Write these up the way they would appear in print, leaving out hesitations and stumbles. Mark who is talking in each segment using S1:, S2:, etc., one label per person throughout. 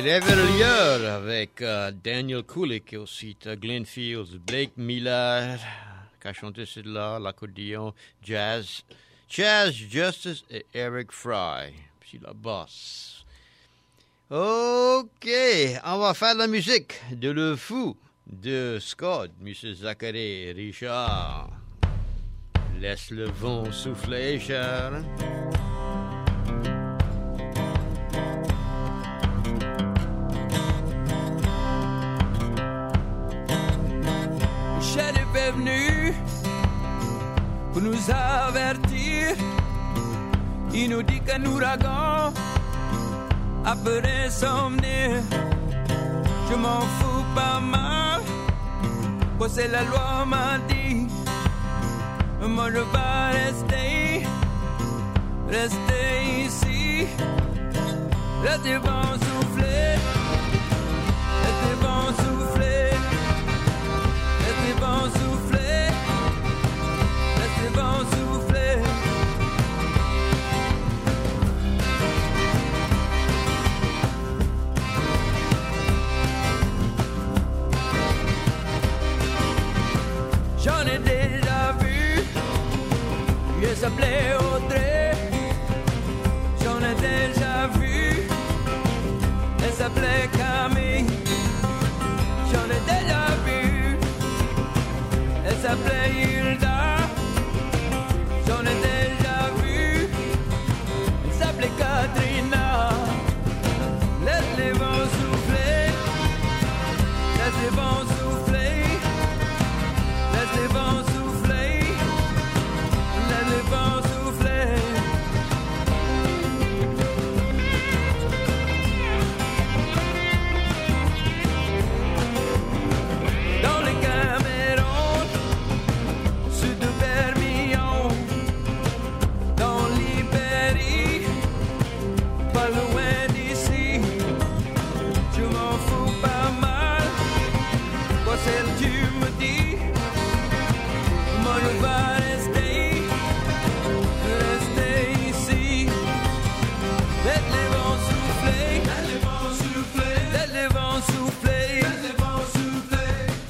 S1: Réveilleur avec Daniel Kulik et aussi Glenn Fields, Blake Miller qui a chanté cela, l'accordéon, Jazz Justice et Eric Fry, puis la basse. Ok, on va faire la musique de Le Fou de Scott, M. Zachary Richard. Laisse le vent souffler, cher.
S2: Le shérif est venu pour nous avertir. Il nous dit qu'un ouragan après s'en venir. Je m'en fous pas mal, quoi c'est la loi m'a dit. Moi je vais rester ici. Laissez vent souffler, laissez vent souffler, laissez vent souffler, laissez vent souffler. J'en ai déjà vu, il s'appelait Audrey. J'en ai déjà vu, elle s'appelait Camille. J'en ai déjà vu, elle s'appelait Hilda. J'en ai déjà vu, elle s'appelait Katrina. Laisse les vents souffler, laisse les vents souffler, laisse les vents souffler, laisse les vents souffler. Dans les Cameroun, sud de Perpignan, dans l'Ibérie, pas loin d'ici. Je m'en fous pas mal, quoi celle tu me dis. Moi je vais rester ici. Laisse les vents souffler, laisse les vents souffler, laisse les vents souffler, laisse les vents souffler,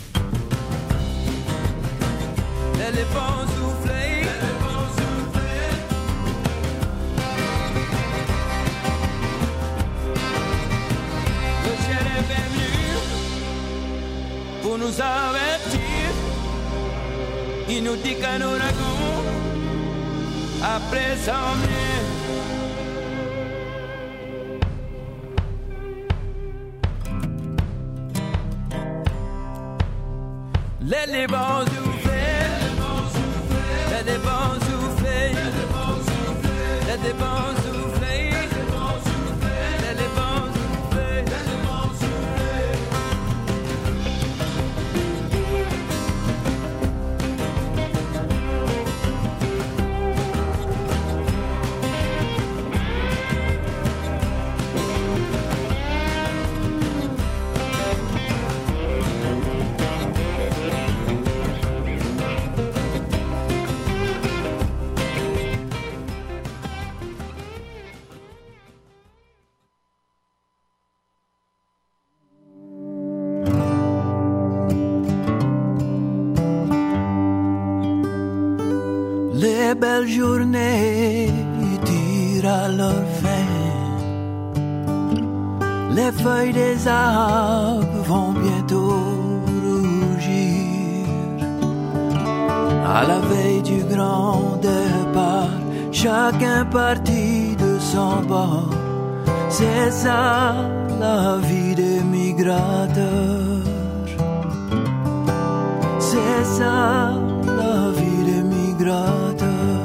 S2: laisse les vents souffler, laisse les vents souffler. Le ciel est venu pour nous avertir. Il nous dit qu'un ouragan après s'en vient. Laisse les vents souffler, laisse les vents souffler, laisse les vents souffler, laisse les vents souffler, laisse les vents souffler, laisse les vents souffler, laisse les vents souffler.
S3: Les belles journées tirent à leur fin. Les feuilles des arbres vont bientôt rougir. À la veille du grand départ, chacun partit de son bord. C'est ça la vie des migrateurs. C'est ça la vie des migrateurs.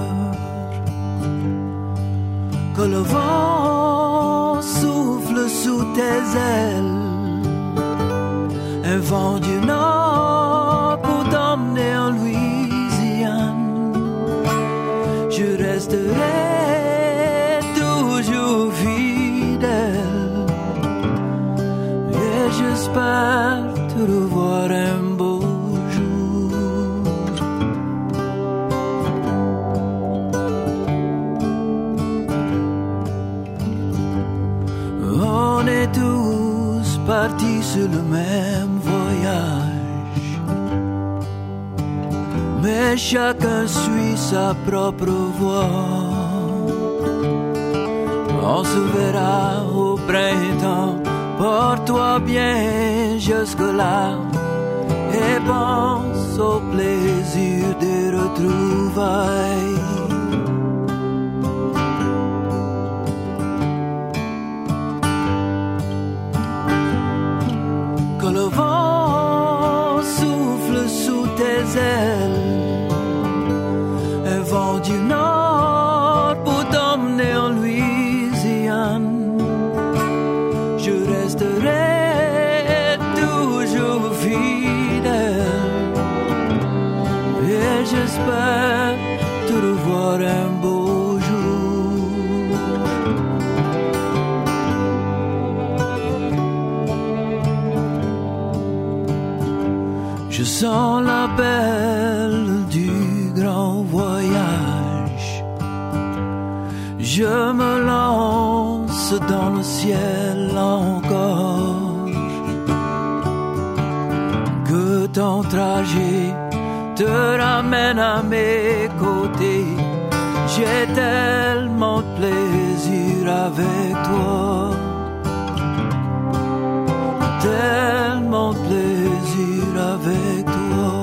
S3: Que le vent souffle sous tes ailes, un vent du nord pour t'emmener en Louisiane. Je resterai toujours fidèle et j'espère te revoir un beau jour. On est tous partis sur le même voyage, mais chacun suit sa propre voie. On se verra au printemps, porte-toi bien jusque-là et pense au plaisir des retrouvailles. Quand le vent souffle sous tes ailes, un vent du nord pour t'emmener en Louisiane, je resterai toujours fidèle et j'espère te revoir un beau jour. Je sens l'appel du grand voyage, je me lance dans le ciel encore. Que ton trajet te ramène à mes côtés, j'ai tellement de plaisir avec toi, tellement de plaisir avec toi.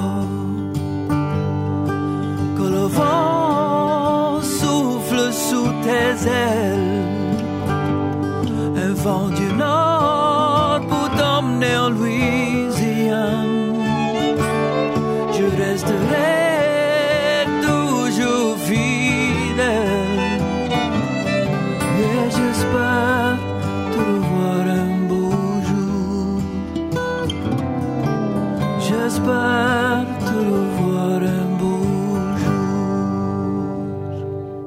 S3: Que le vent souffle sous tes ailes, un vent du nord pour t'emmener en Louisiane, je resterai toujours fidèle, mais j'espère te revoir un beau jour. J'espère te revoir un beau jour.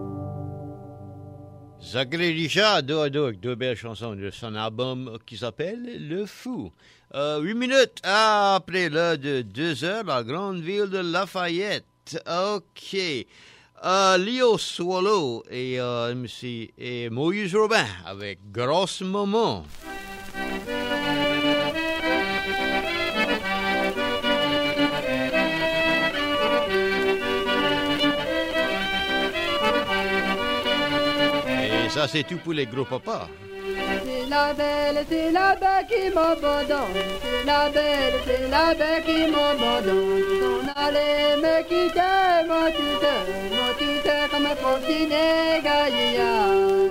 S1: Zachary Richard, deux belles chansons de son album qui s'appelle Le Fou. 8 minutes après l'heure de 2 heures, la grande ville de Lafayette. OK. Leo Swallow et Moïse Robin avec Grosse Maman. Et ça, c'est tout pour les gros papas.
S4: C'est la belle qui m'abandonne. C'est la belle qui m'abandonne. Son allée me quitter, mon tuteur comme un petit négaillard.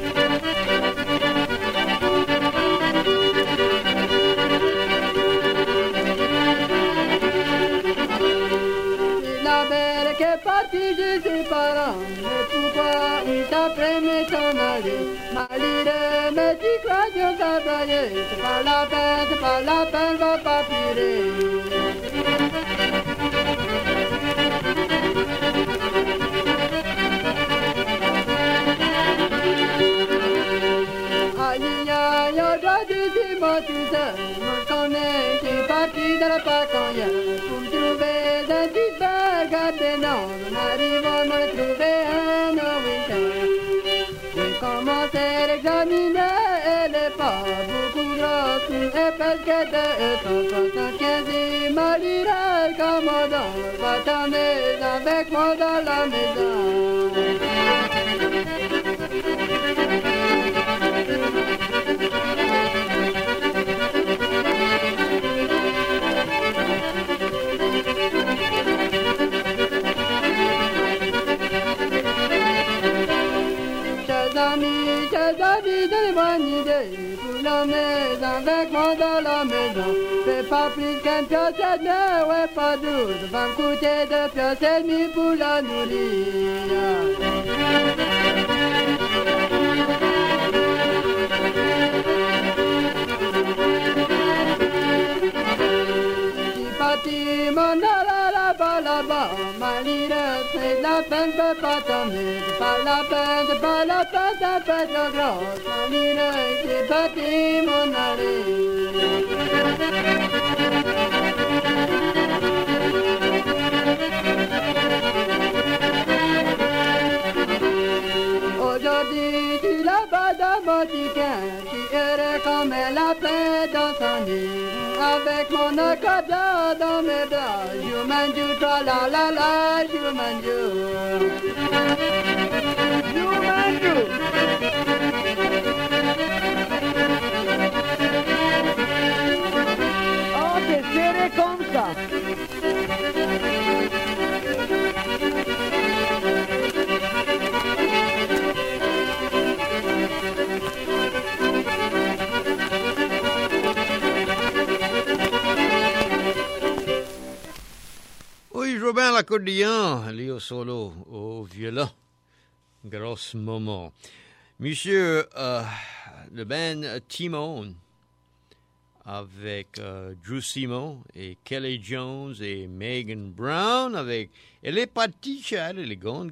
S4: C'est la belle qui est partie de ses parents. Mais pourquoi il t'a prémis s'en aller? Malheureux, mais tu crois que ça va aller. C'est pas la peine, va pas pleurer. Aïe, aïe, aujourd'hui c'est moi tout seul. Moi je connais, j'ai parti dans la pacagne pour me trouver un petit bar gardénon. On arrive à me trouver un winter. J'ai commencé à l'examiner, elle n'est pas beaucoup grosse, et presque de 175 malheureux commandant. Va t'amener avec moi dans la maison. Chers amis, donnez-moi une idée pour l'emmener avec moi dans la maison. C'est pas plus qu'un piocette, mais ouais, pas douze. Va me coûter 2 piastres et demi pour la nourrir. Parti mon là-bas, malheureux, c'est la peine, peut pas tomber. C'est pas la peine, ça fait de grosse. Malheureux, c'est parti mon aller. Aujourd'hui, tu la bats dans mon chicken, tu heureux comme la paix dans s'ennuie. Avec mon accordion dans mes bras, Jumanju, tra la la la, Jumanju. Jumanju. Oh, c'est serré comme ça.
S1: Oui, je joue bien l'accordéon, lui au solo, au violon. Gros moment. Monsieur, le band Timon, avec Drew Simon et Kelly Jones et Megan Brown, avec... Elle est partie, Chad, elle est gone.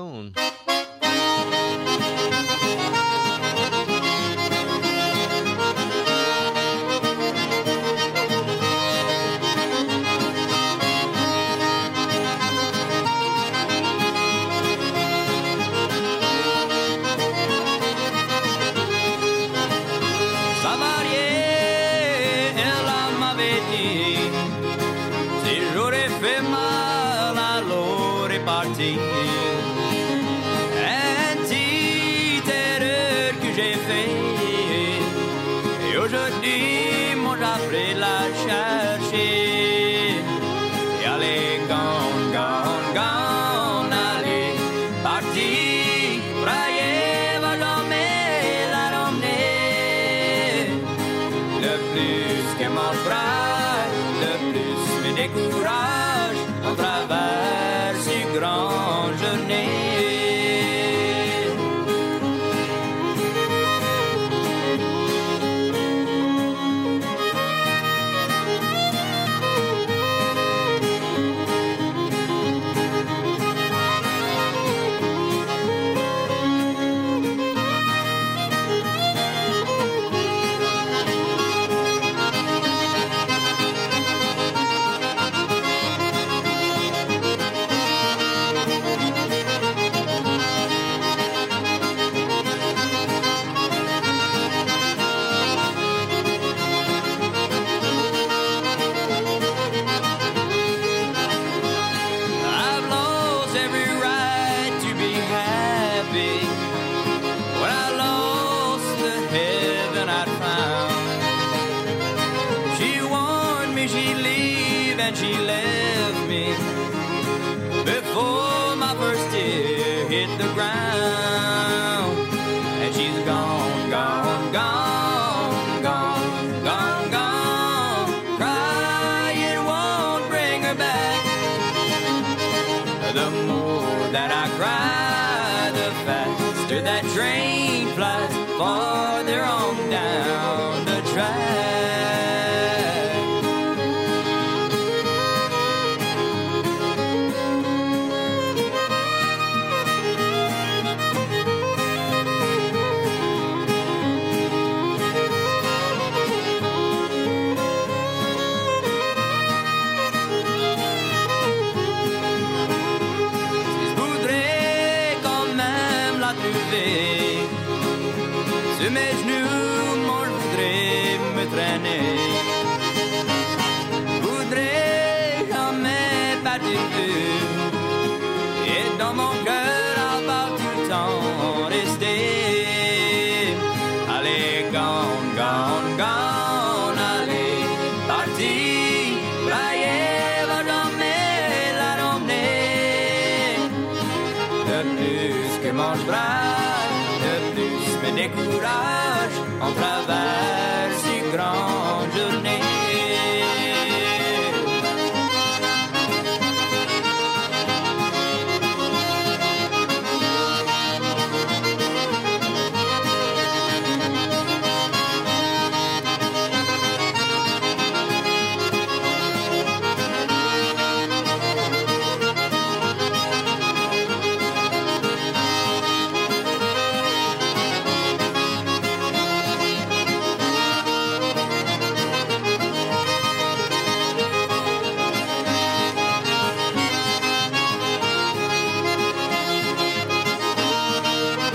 S2: On traverse une grande journée.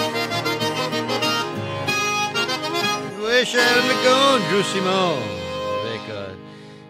S1: Michel McGowan, Drew Simon.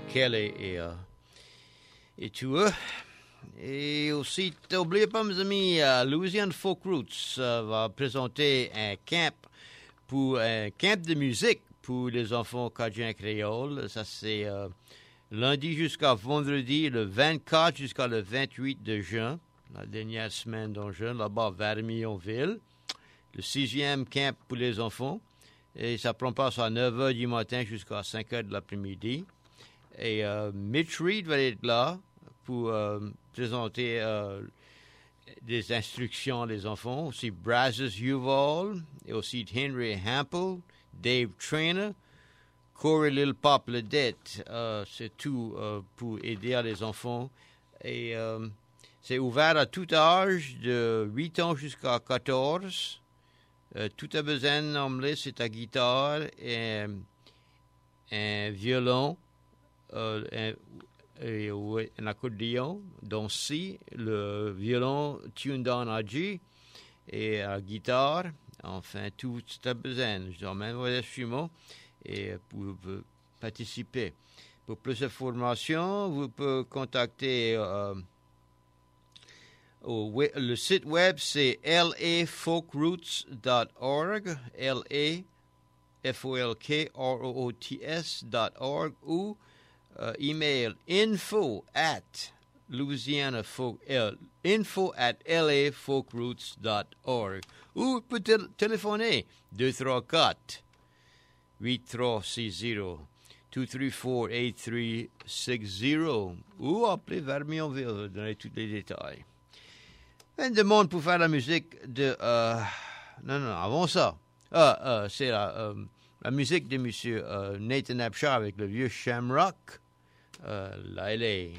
S1: Kelly et tout. Et aussi, n'oubliez pas, mes amis, Louisiana Folk Roots va présenter un camp de musique pour les enfants cajun créoles. Ça, c'est lundi jusqu'à vendredi, le 24 jusqu'à le 28 de juin, la dernière semaine de juin, là-bas à Vermillonville. Le 6e camp pour les enfants. Et ça prend place à 9h du matin jusqu'à 5h de l'après-midi. Et Mitch Reed va être là pour présenter des instructions des enfants. Aussi Brazos Uval, et aussi Henry Hampel, Dave Trainer, Corey Little Pop Ledette. C'est tout pour aider les enfants. Et c'est ouvert à tout âge, de 8 ans jusqu'à 14. Tout a besoin d'emmener, c'est la guitare, et un violon, un accordéon, donc si, le violon tune down à G, et la guitare, enfin, tout a besoin. Je emmène vos instruments et pour participer. Pour plus d'informations, vous pouvez contacter le site web, c'est lafolkroots.org, lafolkroots.org, ou email info@lafolkroots.org, ou peut téléphoner 234-8360, 234-8360, ou appeler Vermillonville, donner tous les détails. Une demande pour faire la musique de... non, avant ça. C'est la musique de M. Nathan Abshire avec le vieux Shamrock. Là, elle est...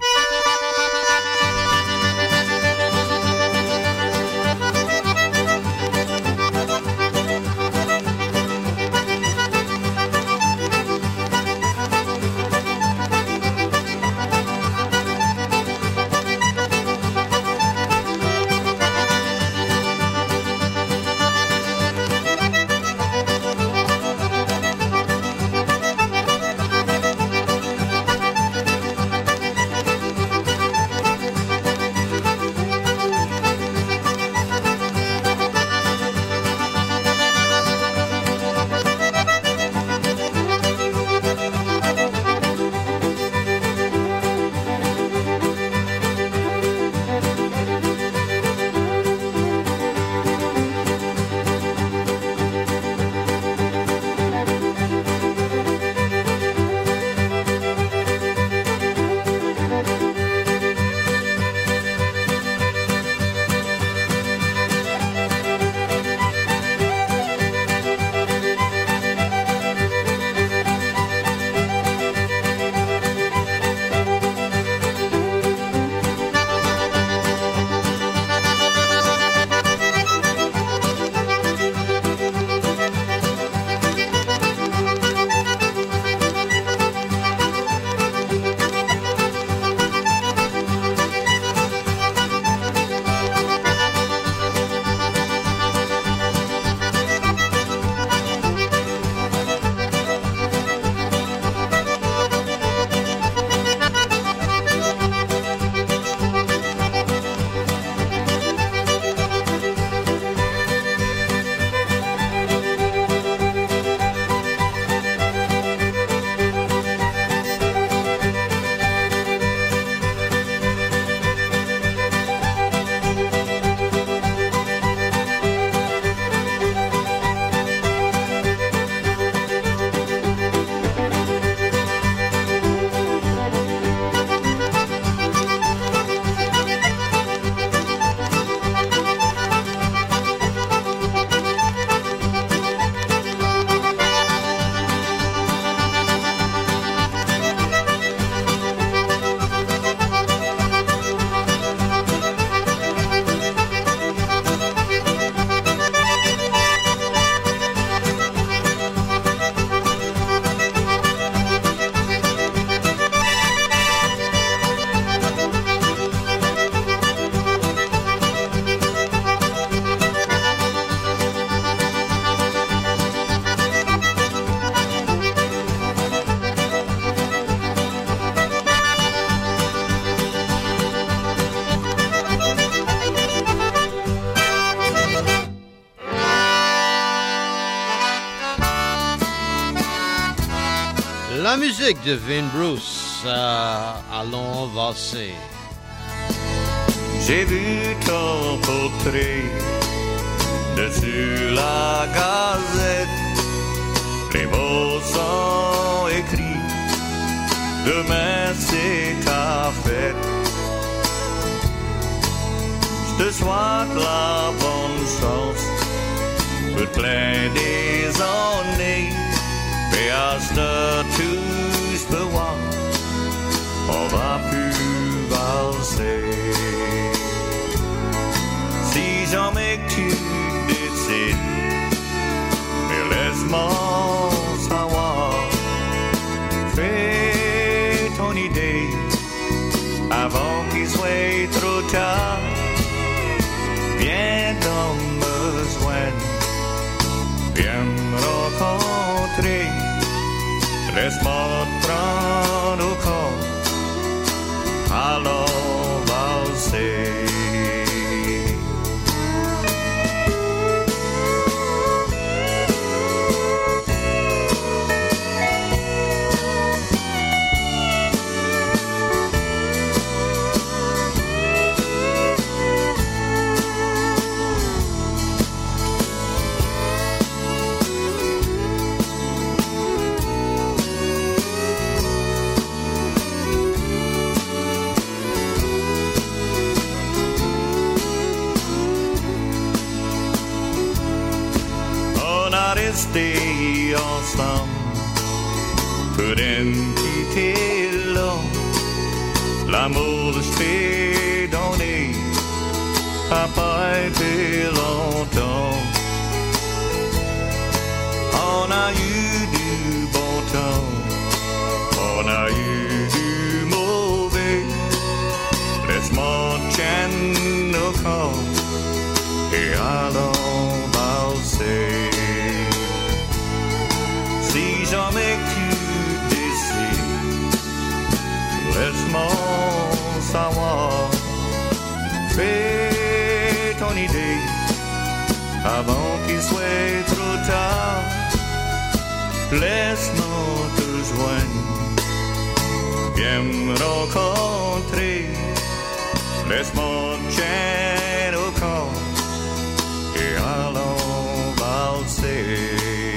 S1: la musique de Vin Bruce, allons valser.
S5: J'ai vu ton portrait dessus la gazette. Les mots sont écrits, demain c'est ta fête. Je te souhaite la bonne chance, pour plein des années. Mais à ce tous le voir, on va plus valser. Si jamais tu décides, mais laisse-moi savoir. Fais ton idée avant qu'il soit trop tard. Viens dans me joindre, viens me rencontrer. Laisse-moi te prendre au corps, allons valser. Rester ensemble pour une petite long. L'amour je t'ai donné a pas été longtemps. On a eu du bon temps, on a eu du mauvais. Laisse-moi tienne au corps et allons valser. Si jamais tu décides, laisse-moi savoir. Fais ton idée avant qu'il soit trop tard. Laisse-moi te joindre, viens me rencontrer. Laisse-moi tienne au corps et allons valser.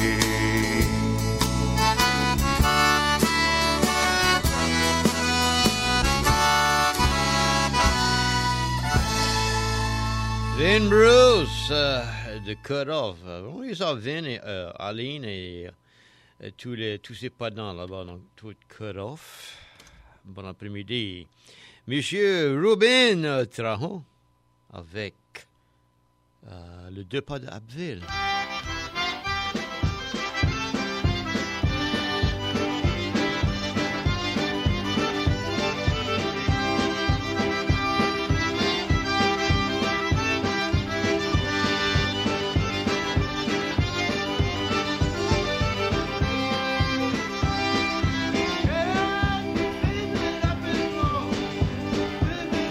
S1: Vin Bruce, de Cut Off. Oui, ça, Vin et Aline et tous ces padans là-bas, donc tout Cut Off. Bon après-midi. Monsieur Ruben Trahan avec le deux pas d'Abbeville.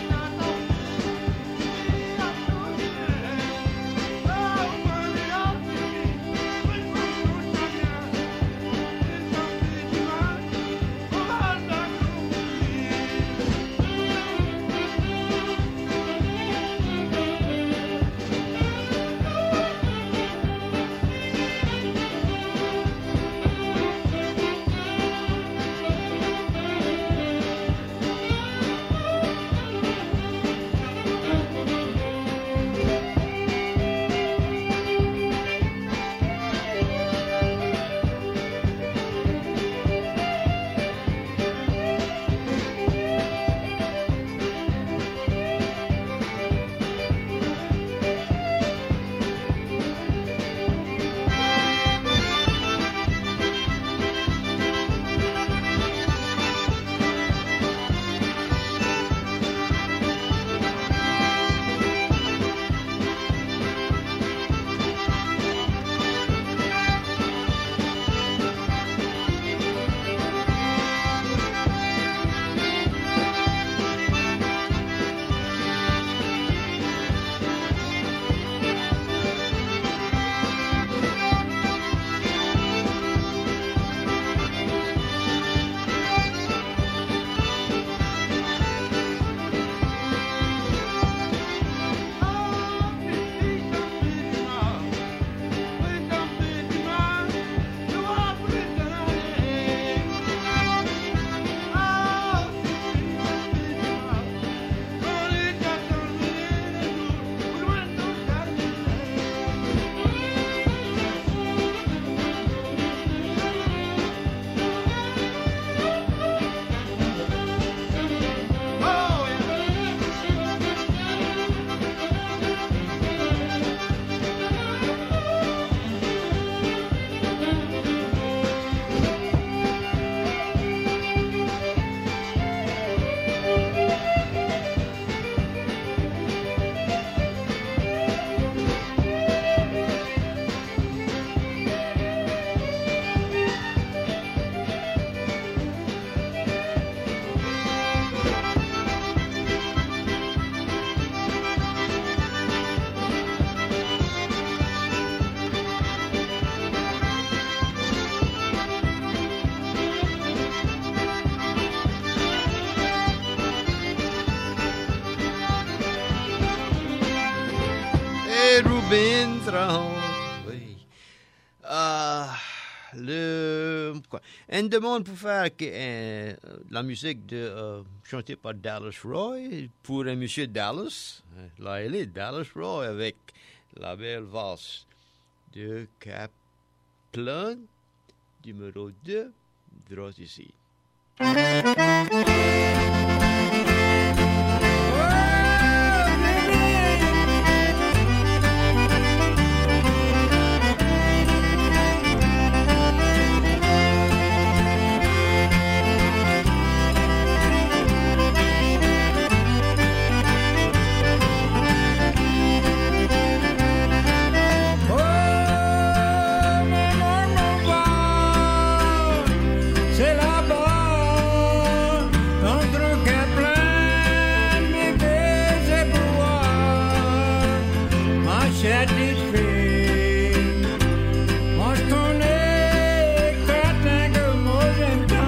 S6: Oh,
S1: Rubin Trahan. Oui. Une demande pour faire la musique chantée par Dallas Roy pour un monsieur Dallas. Là, il est Dallas Roy avec la belle valse de Kaplan, numéro 2, droit ici.
S2: C'est là-bas, entre Kaplan et Bézébois, ma chère petite fille, moi je connais Catin que moi j'aime tant.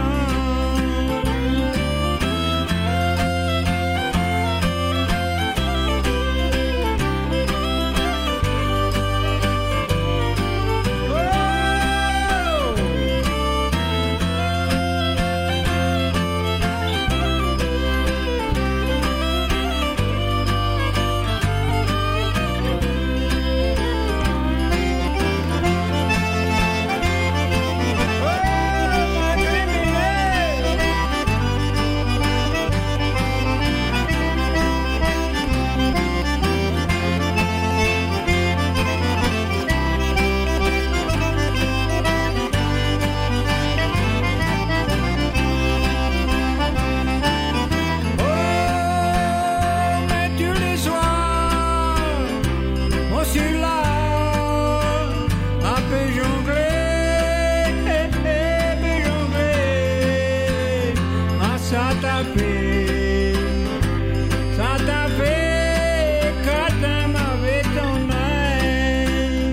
S2: Santa Fe, Catin avec ton œil.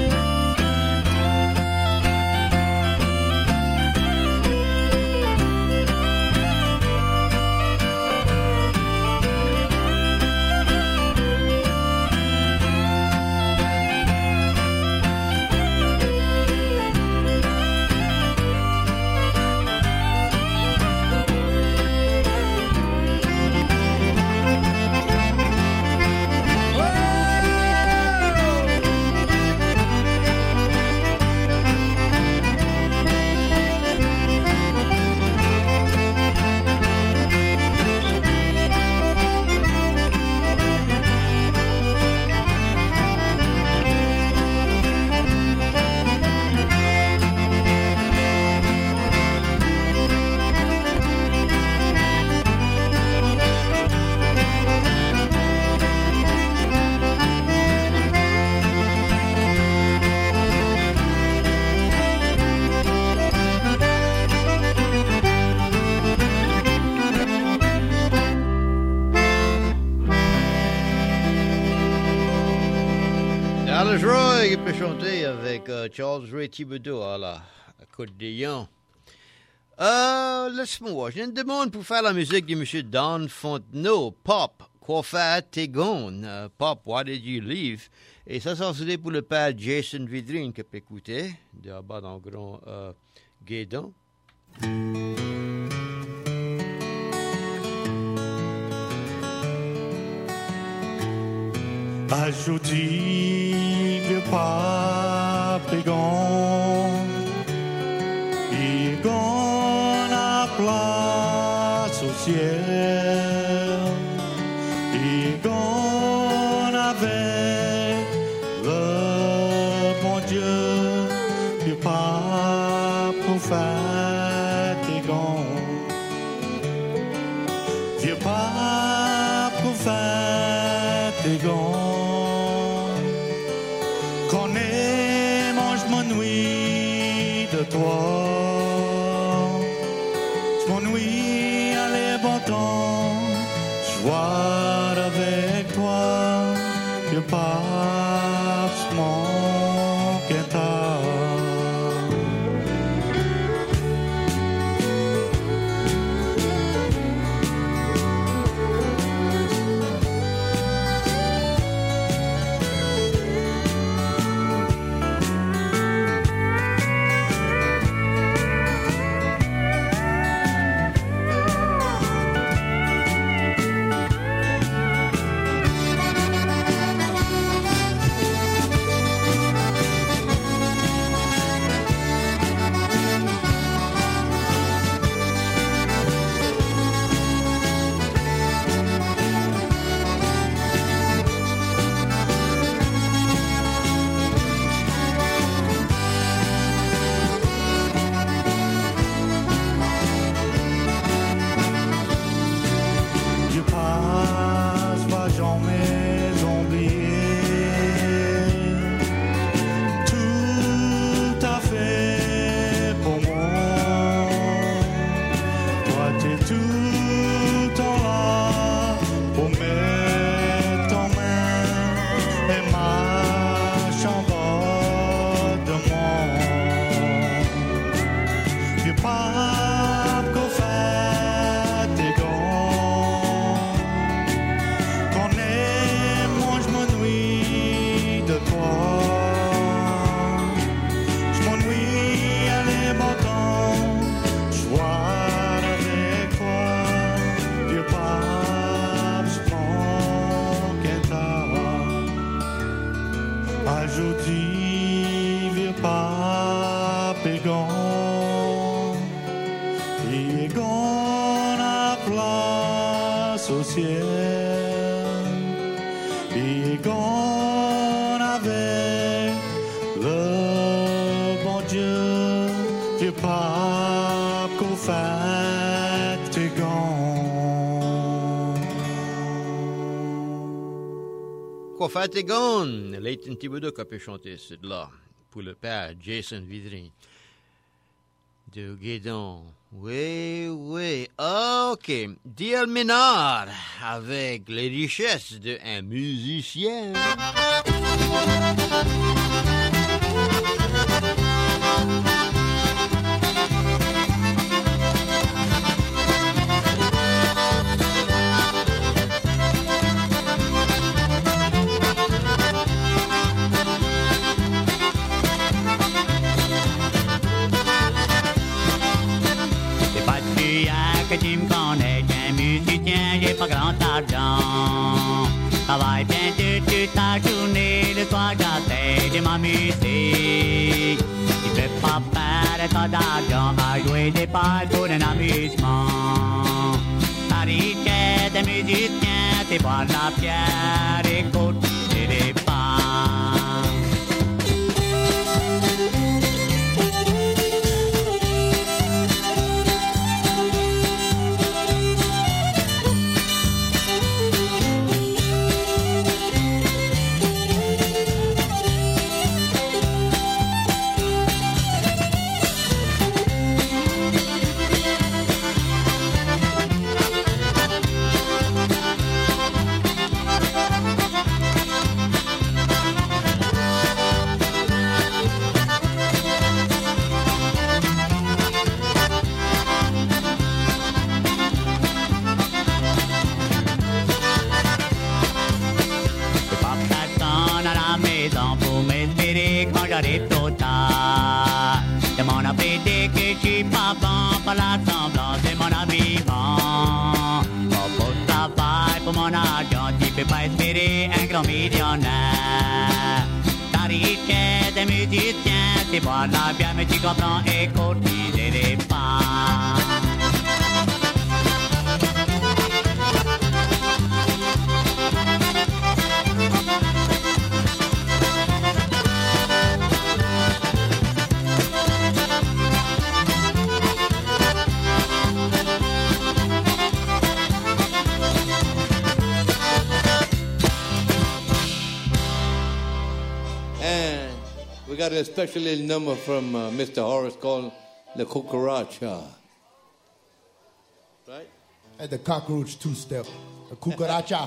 S1: Dallas Roy qui peut chanter avec Charles Ray Thibodeau à la Côte d'Ion. Laisse-moi voir. J'ai une demande pour faire la musique de M. Don Fontenot. Pop, quoi faire tes gone? Pop, why did you leave? Et ça c'est pour le père Jason Vidrine qui peut écouter, de là-bas dans le grand Guédon.
S5: Ajouti de pape gon, il gon à place au ciel, il gon avec le bon Dieu, du pape pour faire tes gon, du pape pour faire tes gon. Toi, je m'ennuie à les bon temps, je vois avec toi, je passe mon guitare. Aujourd'hui, vieux pape est gone. Il est gone à place au ciel. Il est gone avec le bon Dieu. Vieux pape qu'au fait est gone.
S1: Qu'au fait est gone. Leighton Thibodeau qui a pu chanter cela pour le père Jason Vidry. De Guédon. Oui, oui. OK. D.L. Ménard avec les richesses d'un musicien.
S6: Que tu me connais, t'es musicien, j'ai pas grand argent. Travaille bien toute ta journée, le soir j'essaie de m'amuser. Tu peux pas faire tant d'argent à jouer des balles pour un amusement. La richesse des musiciens, c'est boire la pierre et cotiser les pas. De mon appétit que je suis pas bon par la semblance de mon habillement. Pas pour travail, pour mon argent, tu peux pas espérer un grand millionnaire. Ta richesse des musiciens, c'est boire la bière, mais tu comprends et cotiser les pas.
S7: We got a special little number from Mr. Horace called the Cucaracha. Right?
S8: And the cockroach two-step. The Cucaracha.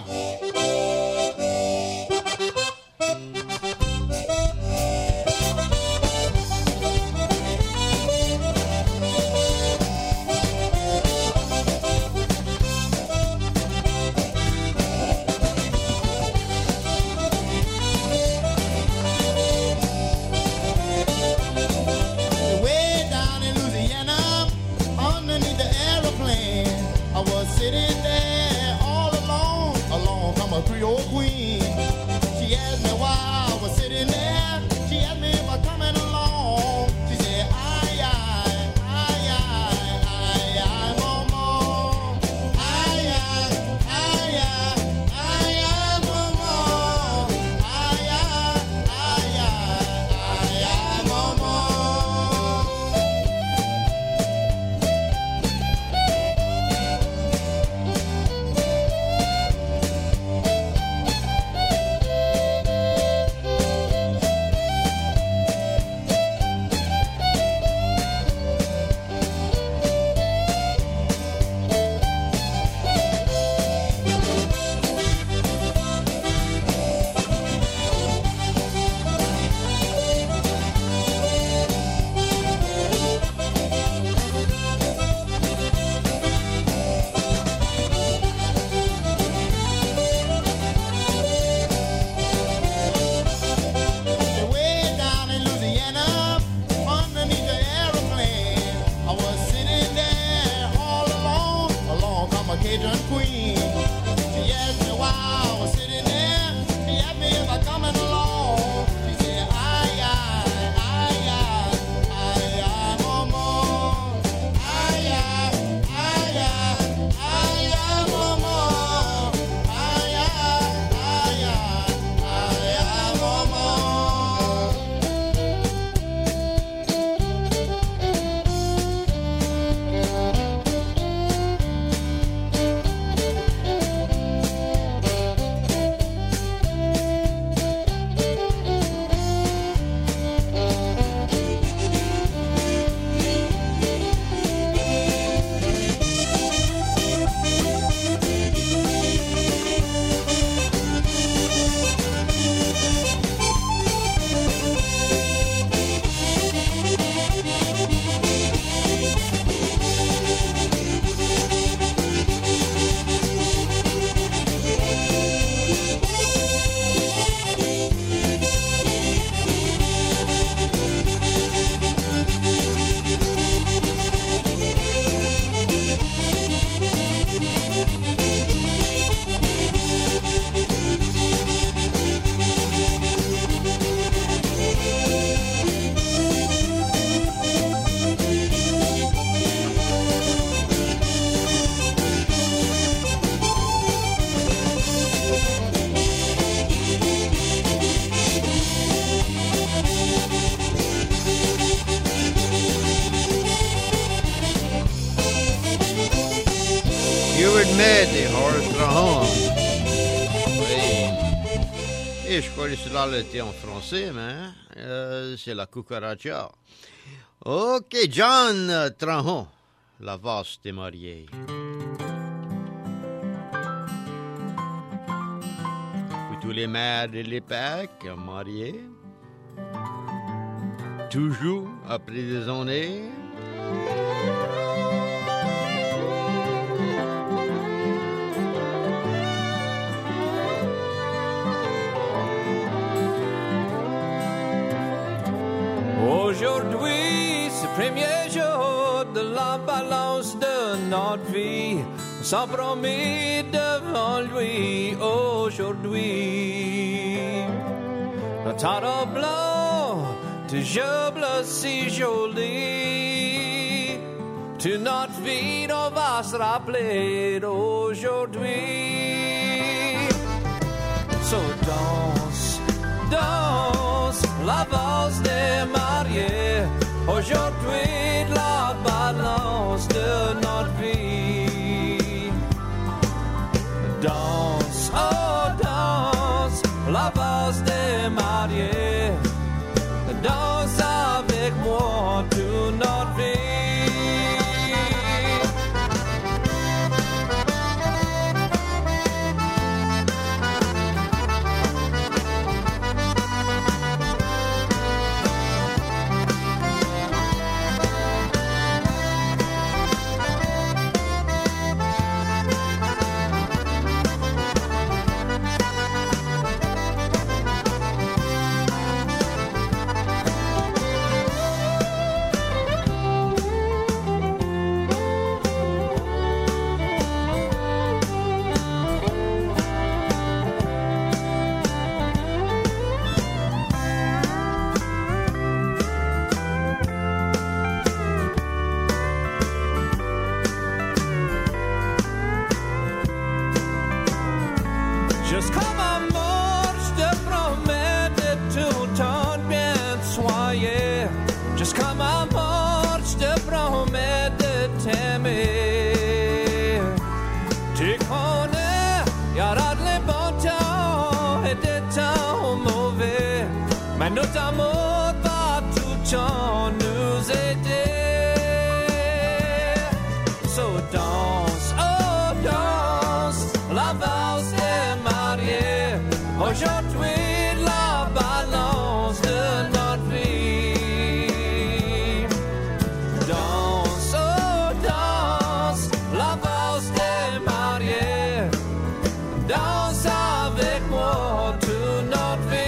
S1: Ahmed et Horace Graham. Oui. Et je crois que cela l'était en français, mais c'est la cucaracha. Ok, John Trahan, la valse des mariés. Pour tous les mères et les pères mariés, toujours après des années.
S2: Aujourd'hui, c'est le premier jour de la balance de notre vie. On s'en promet devant lui aujourd'hui. Notre temps blanc, toujours bleu si joli. Toute notre vie, on va se rappeler d'aujourd'hui. So danse, danse, la valse des mariés. Aujourd'hui, la balance de notre vie. Danse, oh danse, la valse des mariés. Danse avec moi toute notre vie. Notre amour va tout le temps nous aider. So danse, oh danse, la valse des mariés. Aujourd'hui, la balance de notre vie. Danse, oh danse, la valse des mariés. Danse avec moi toute notre vie.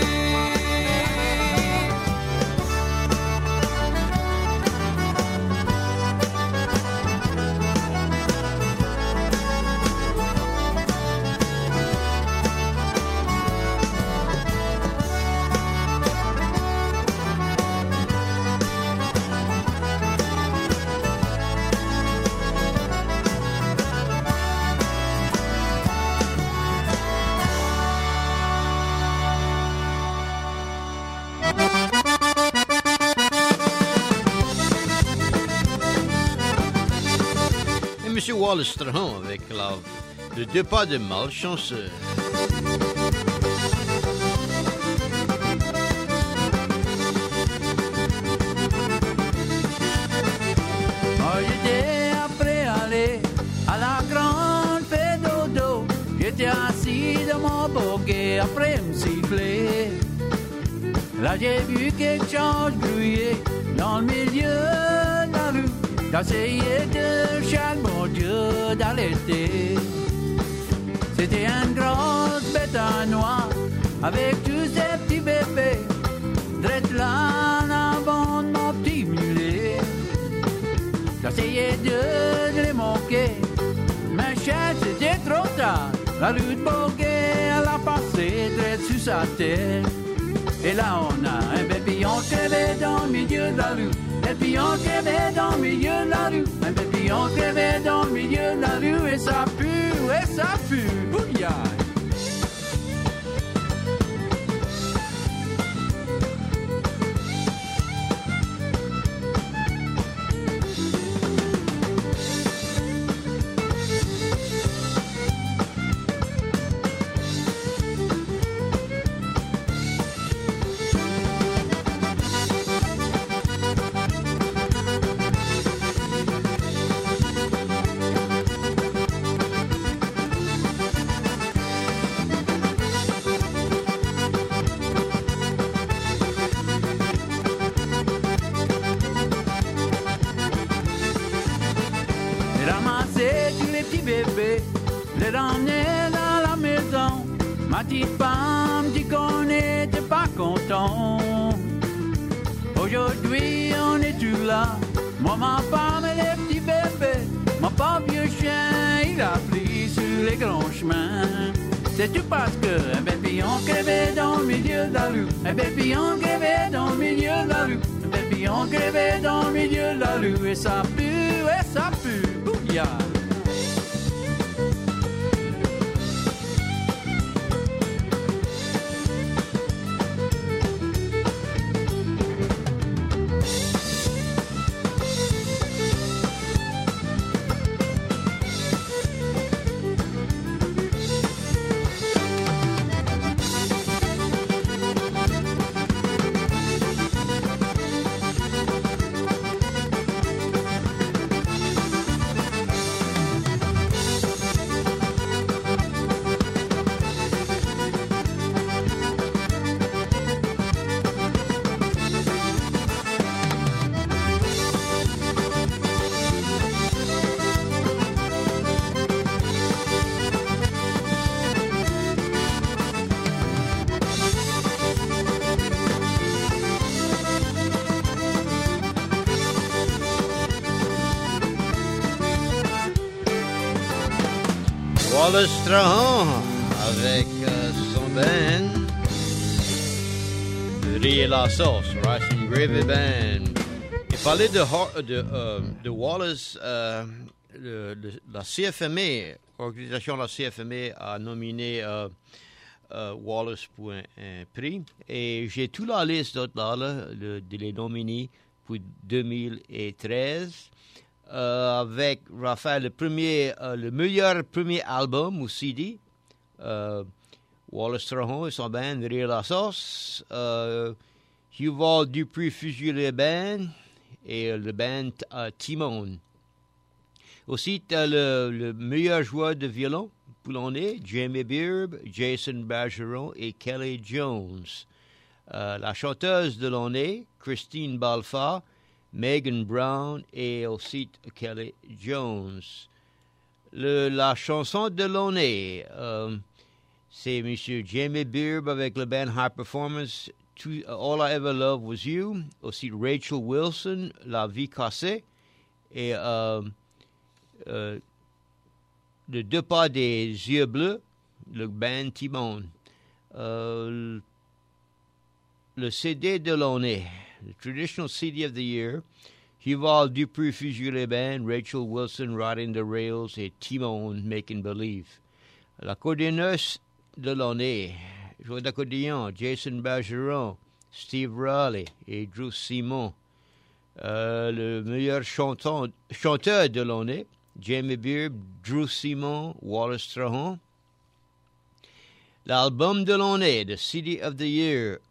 S1: Monsieur Wallace Trahan avec le deux pas de malchanceux.
S3: Moi j'étais après aller à la grande fête dodo. J'étais assis dans mon boguet après me siffler. Là j'ai vu quelque chose grouiller dans le milieu de la rue. J'essayais de chaque bon Dieu d'allaiter. C'était une grosse bête à noix avec tous ces petits bébés. Drette là en avant de mon petit mulet. J'essayais de les manquer, mais c'était trop tard. La rue de Boguet, elle a passé drette sur sa tête. Et là on a un papillon crevé dans le milieu de la rue. Un papillon crevé dans le milieu de la rue. Un papillon crevé dans le milieu de la rue. Et ça pue, bouillard. t'ai ramené dans la maison. Ma petite femme dit qu'on n'était pas content. Aujourd'hui, on est tous là. Moi, ma femme et les petits bébés. Mon pauvre vieux chien, il a pris sur les grands chemins. C'est tout parce que un papillon crevait dans le milieu de la rue. Un papillon crevait dans le milieu de la rue. Un papillon crevait dans le milieu de la rue. Et ça pue, bouillard.
S1: Wallace Strahan avec son band de Riz et la Sauce, Rice and Gravy Band. Et parler de Wallace, la CFMA, l'organisation de la CFMA a nominé Wallace pour un prix. Et j'ai toute la liste de les nominés pour 2013. Avec Raphaël, le meilleur premier album ou CD, Wallace Strahan et son band Rire la Sauce, Yuval Dupuis Fusilier Band et le band Timon. Aussi, le meilleur joueur de violon pour l'année, Jamie Beard, Jason Bergeron et Kelly Jones. La chanteuse de l'année, Christine Balfa, Megan Brown et aussi Kelly Jones. La chanson de l'année, c'est M. Jamie Beard avec le band High Performance, All I Ever Loved Was You. Aussi Rachel Wilson, La Vie Cassée. Et le deux pas des yeux bleus, le band Timon. Le CD de l'année. The traditional CD of the year, Yuval Dupuis Fusilier Band, Rachel Wilson Riding the Rails et Timon Making Believe. L'accordéonneuse de l'année, joueur d'accordéon, Jason Bergeron, Steve Raleigh et Drew Simon. Le meilleur chanteur de l'année, Jamie Beard, Drew Simon, Wallace Strahan. L'album de l'année, the CD of the year,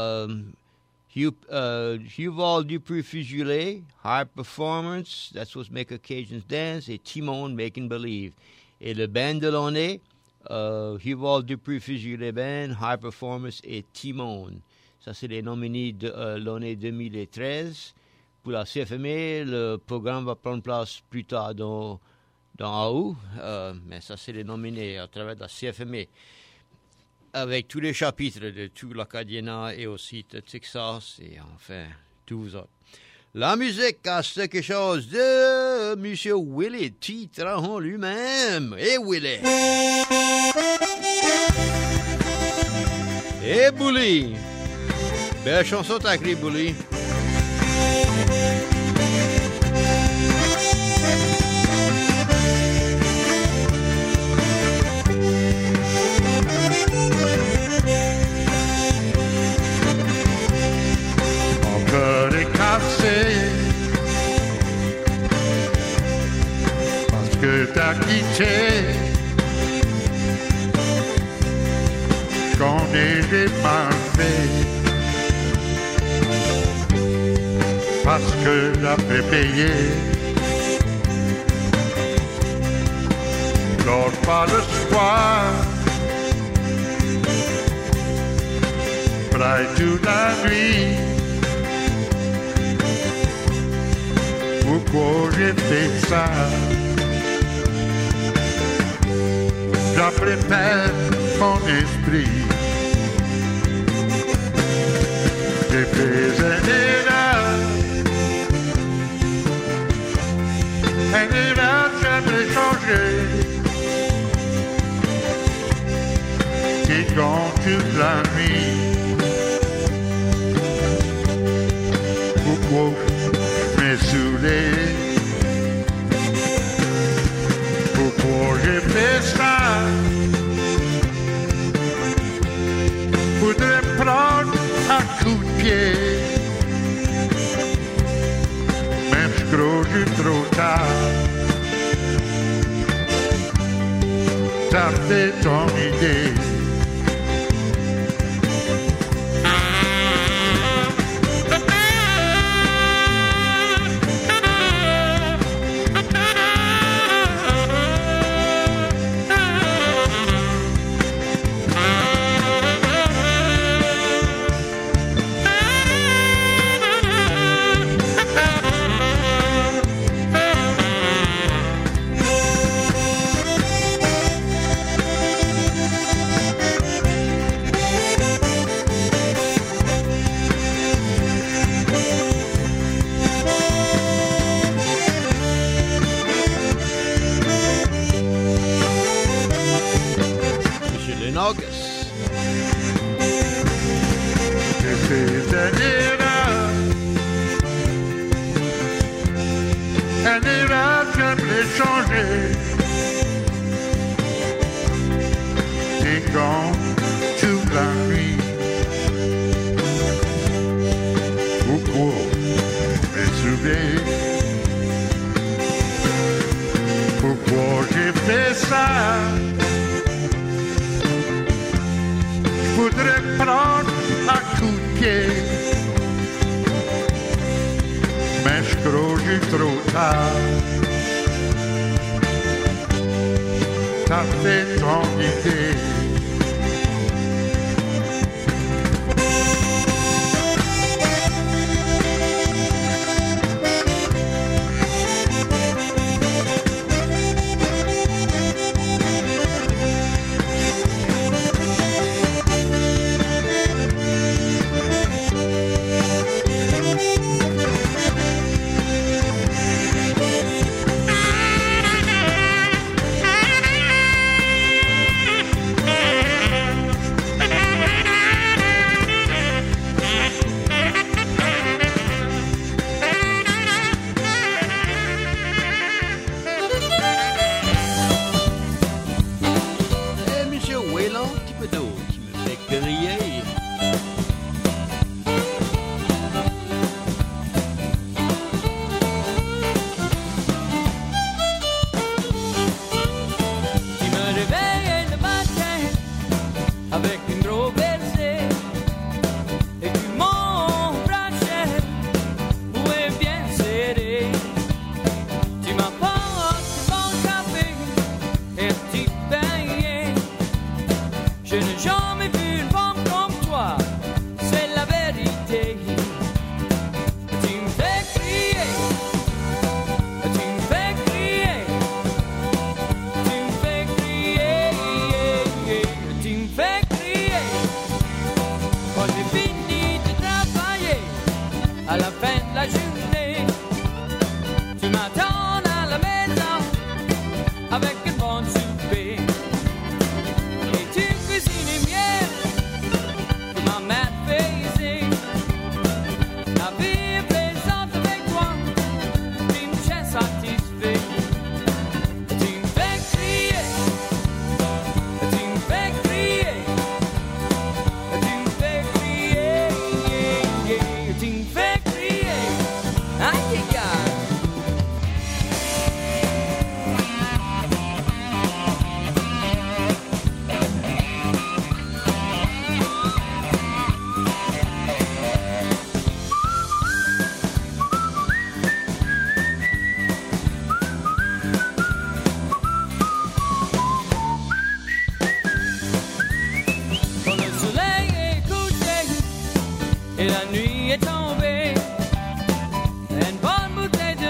S1: Yuval Dupuis Fusilier, High Performance, That's What Make Occasions Dance, et Timon Making Believe. Et le band de l'année, Yuval Dupuis Fusilier Band, High Performance et Timon. Ça, c'est les nominés de l'année 2013. Pour la CFMA, le programme va prendre place plus tard dans août, mais ça, c'est les nominés à travers la CFMA. Avec tous les chapitres de tout l'Acadiana et aussi de Texas et enfin tous autres. La musique a quelque chose de M. Willie T. Trahan lui-même. Et Willie. Et Bouli. Belle chanson t'as écrit, Bouli.
S9: Parce que t'as quitté, qu'on est des malfaits, parce que t'as fait payer. Dors pas le soir, braille toute la nuit. Pourquoi j'ai fait ça? ça prépare mon esprit. J'ai fait un erreur jamais changé. Qui compte toute la nuit. Pourquoi me saouler? Pourquoi j'ai fait ça? Faudrait prendre un coup de pied. Même je crois que c'est trop tard. T'as fait ton idée.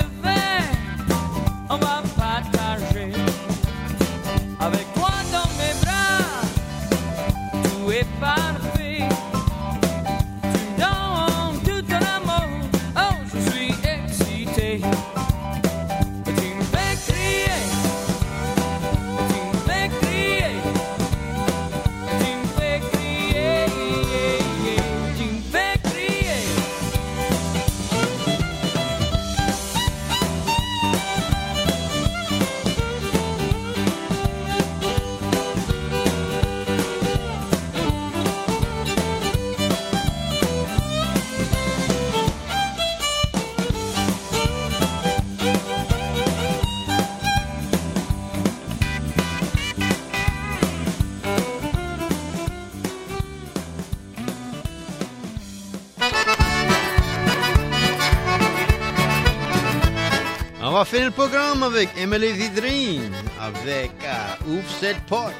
S2: Avec toi dans mes
S1: On va finir le programme avec Emily Vidrine, avec Ouvre cette porte.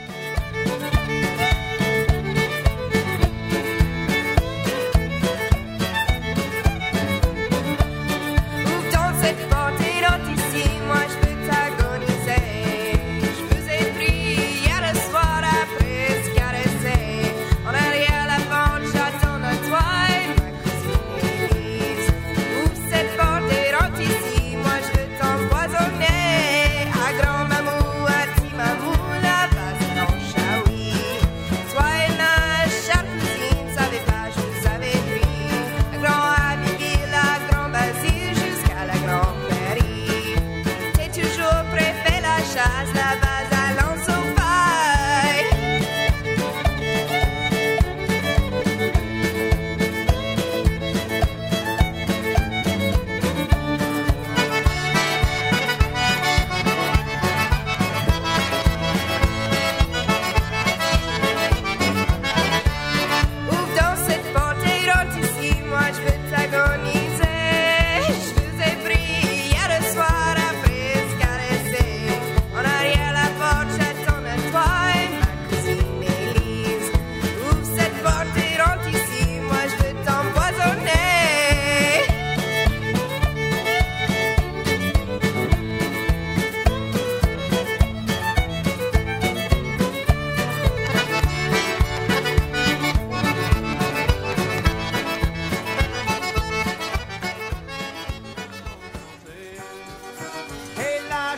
S10: Ouvre donc cette porte et rentre ici, moi je veux t'agoniser. Je vous ai pris hier soir après se caresser. En arrière la porte, j'attends à toi et ma cousine Élise. Ouvre cette porte et rentre ici, moi je veux t'empoisonner. À grand mamou, à petit mamou, la base dans Chaoui. Toi et la chère cousine, savez pas, je vous avais pris. À grand Abigail, à grand Basile, jusqu'à la grande prairie. J'ai toujours préféré la chasse, la base à lance au paille. Ouvre donc cette porte et rentre ici, moi je veux t'agoniser. Je vous ai pris hier soir après se caresser. En arrière la porte, j'attends à toi et ma cousine Élise. Ouvre cette porte et rentre ici, moi je veux t'empoisonner.
S2: Hey,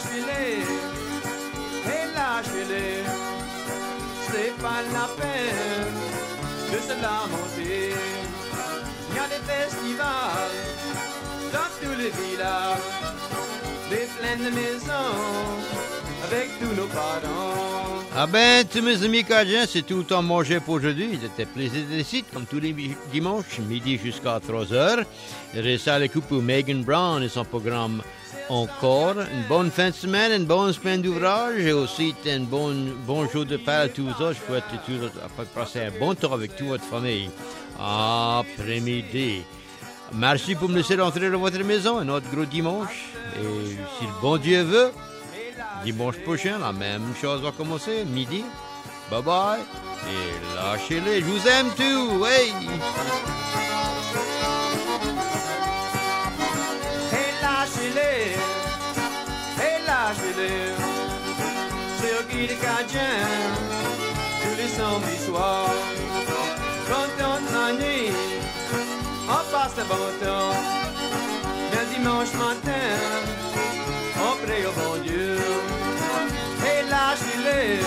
S2: lâchez-les, c'est pas la peine de se lamenter. Il y a des festivals dans tous les villages, des plaines de maisons avec tous nos parents.
S1: Ah ben, tous mes amis cajun, c'est tout le temps mangé pour aujourd'hui. Il était plaisir de site, comme tous les dimanches, midi jusqu'à 3h. Il reste à l'écoute pour Megan Brown et son programme Encore. Une bonne fin de semaine, une bonne semaine d'ouvrage et aussi un bon jour de Pâques à tous autres. Je souhaite passer un bon temps avec toute votre famille après-midi. Merci pour me laisser rentrer dans votre maison un autre gros dimanche. Et si le bon Dieu veut, dimanche prochain, la même chose va commencer, midi. Bye bye. Et lâchez-les, je vous aime tous. Hey!
S2: Lâchez-les, c'est au Guy de Cajun, tous les samedis soirs. Quand on s'ennuie, on passe le bon temps. Le dimanche matin, on prie au bon Dieu. Et lâchez-les,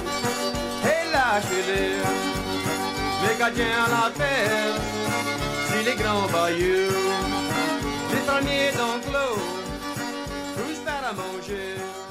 S2: les Cajuns à la fête, c'est les grands bayous, les fermiers d'enclos. À manger.